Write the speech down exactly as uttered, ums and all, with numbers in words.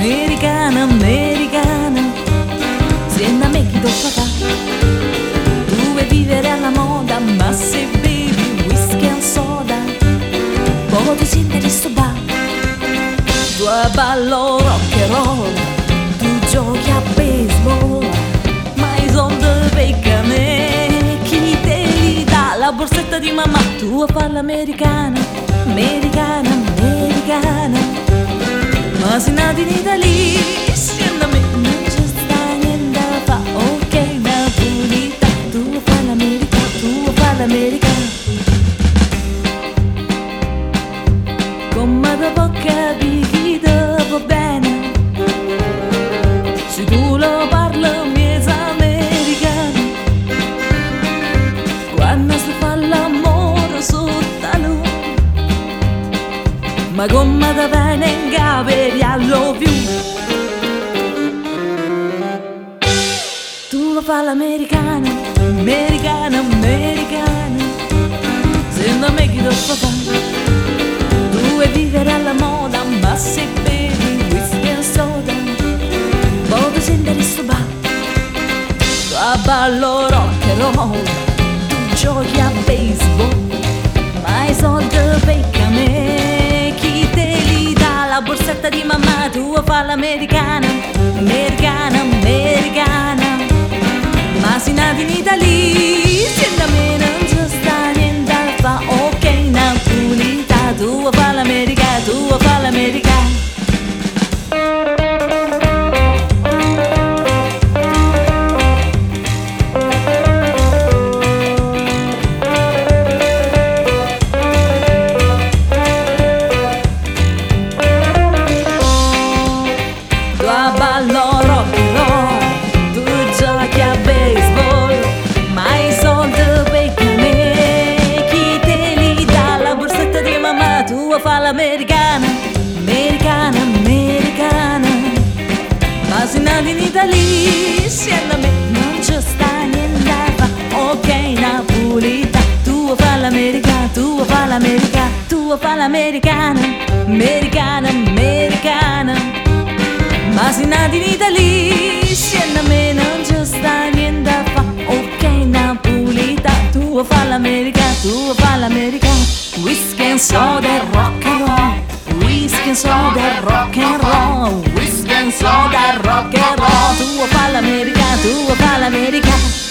americana, americana, sembra me chi tocca fa. Tu vuoi vivere alla moda, ma se bevi whisky e soda, poco ti senti di sto bar. Tu ballo rock and roll, tu giochi a baseball, ma i soldi peccane, chi te li dà? La borsetta di mamma, tu a fare l'americana, americana, americana, ma sei nata in Italia, scenda a me, non ci sta niente da fa. Ok, napolita, tu a fare l'America, tu a fare l'America. Come da può capire chi te va bene, se tu lo parli miezza americano, quando si fa l'amore sotto la luna, ma come da bene in capelli I love you. Tu lo fai l'americana, americana, americana, sembra me chi te fa fare. Tu vuoi vivere alla moda, ma se bevi whisky e soda, poi ti senti di sto bar. Tu a ballo rock and roll, tu giochi a baseball, ma i soldi peccane, chi te li dà? La borsetta di mamma, tu a fare l'americana, americana, americana, ma sei nata in Italia, senti a me non ci sta niente da fa. Ok, napolita, tu a fare l'America, tu a fare l'America. Tu a ballo rock and roll, tu giochi a baseball, ma i soldi peccane, chi te li dà? La borsetta di mamma, tu a fare l'americana, americana, americana, ma sei nata in Italia, scenda a me, non ci sta niente da fa. Ok, napolita, tu a fare l'America, tu a fare l'America, tu a fare l'americana, americana, americana, ma sei nata in Italia, scenda a me, non ci sta niente da fa. Ok, napolita, tu a fare l'America, tu a fare l'America. Whisky and soda e rock and roll, whisky and soda e rock and roll, whisky and soda e rock and roll. Tu a fare l'America, tu a fare l'America.